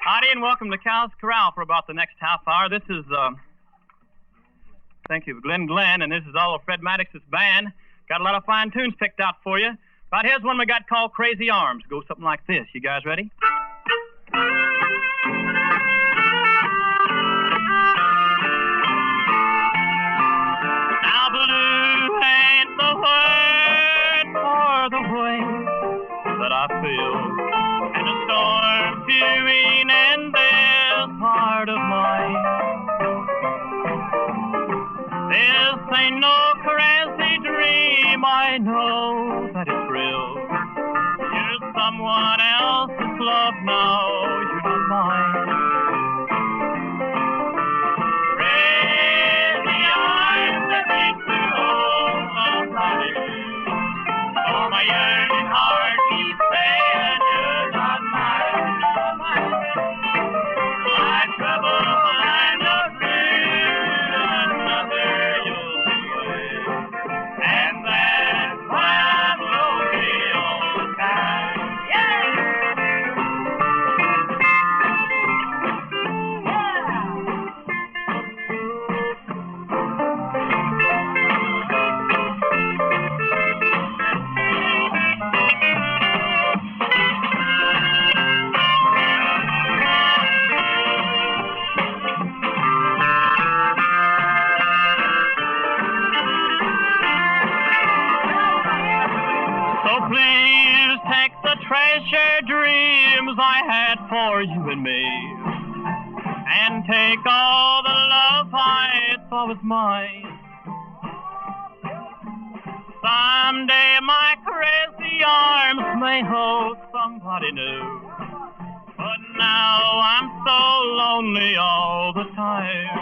Howdy and welcome to Cal's Corral for about the next half hour. This is, thank you, Glenn, and this is all of Fred Maddox's band. Got a lot of fine tunes picked out for you. But here's one we got called Crazy Arms. Goes something like this. You guys ready? Now blue ain't the word for the way that I feel. And the storm fury in this heart of mine. This ain't no crazy dream, I know that it's real. You're someone else's love now, you're not mine. Crazy arms that reach to hold somebody. Oh, my yearning heart keeps saying you're not mine. My trouble find a friend, another you'll be with. And that's why I'm lonely all the time. So please take the treasured dreams I had for you and me, and take all the love I thought was mine. Someday my crazy arms may hold somebody new, but now I'm so lonely all the time.